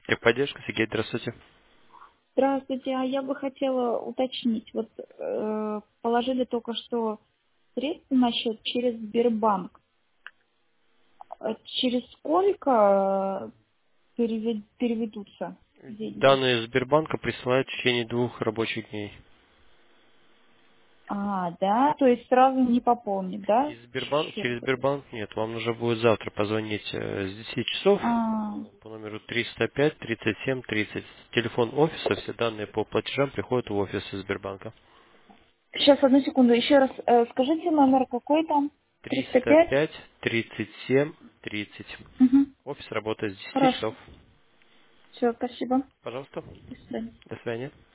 Техподдержка, Сергей, здравствуйте. Здравствуйте, а я бы хотела уточнить. Вот положили только что средства на счет через Сбербанк. Через сколько переведутся деньги? Данные Сбербанка присылают в течение 2 рабочих дней. А, да, то есть сразу не пополнить, да, счет? Через Сбербанк нет, вам нужно будет завтра позвонить с 10 часов А, по номеру 305 37 30. Телефон офиса, все данные по платежам приходят в офис из Сбербанка. сейчас, одну секунду, еще раз скажите номер какой там? 305. 305 37 30. Угу. Офис работает с 10 Хорошо. часов. Все, спасибо. Пожалуйста. До свидания. До свидания.